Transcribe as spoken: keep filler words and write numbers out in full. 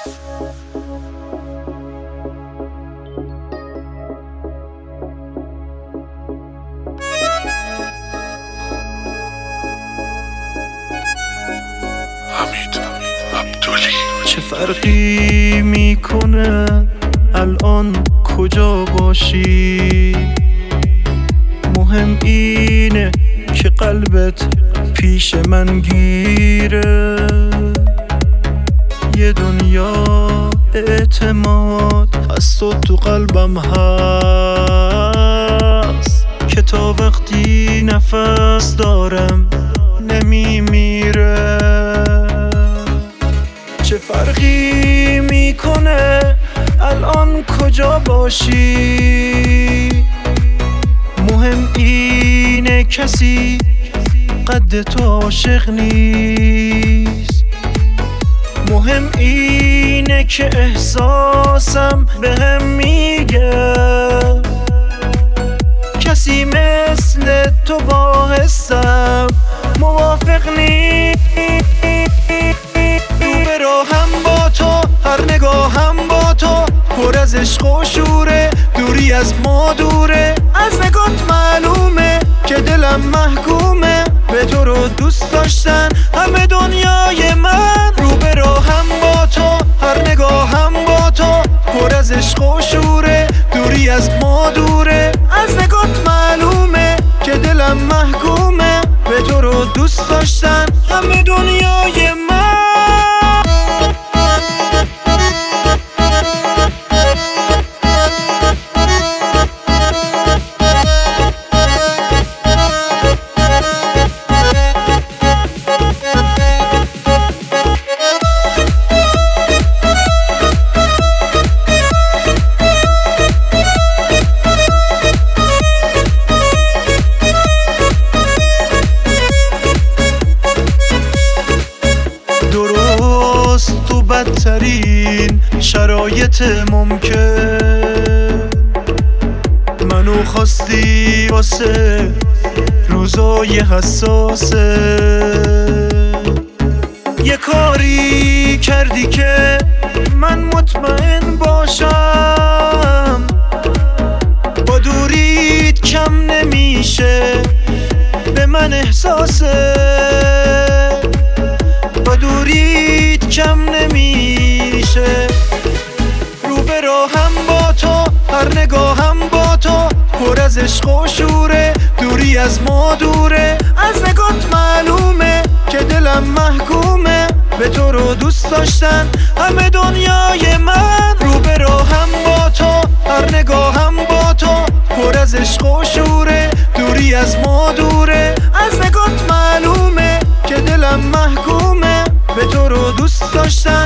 چه فرقی میکنه الان کجا باشی؟ مهم اینه که قلبت پیش من گیره. یه دنیا اعتماد هست و تو قلبم هست که تا وقتی نفس دارم نمیمیره. چه فرقی میکنه الان کجا باشی؟ مهم اینه کسی قد تو عاشق نیست. مهم اینه که احساسم بهم میگه کسی مثل تو با حسم موافق نیست. هم با تو هر نگاهم با تو پر از عشق و شوره. دوری از ما دوره، از نگات معلومه که دلم محکومه به تو رو دوست داشتن همه دنیای من. رو به راهم با تو هر نگاهم با تو پر از عشق و شوره. دوری از ما دوره، از نگات معلومه که دلم محکومه به تو رو دوست داشتن همه دنیای من. تو بدترین شرایط ممکن منو خواستی واسه روزای حساسه. یه کاری کردی که من مطمئن باشم با دوریت کم نمیشه به من احساسه. با دوریت کم نمیشه. رو به راهم با تو هر نگاهم با تو پر از عشق و شوره. دوری از ما دوره، از نگات معلومه که دلم محکومه به تو رو دوست داشتن همه دنیای من. رو به راهم با تو هر نگاهم با تو پر از عشق و شوره. دوری از ما دوره، از نگات معلومه که دلم محکومه به تو رو دوست داشتن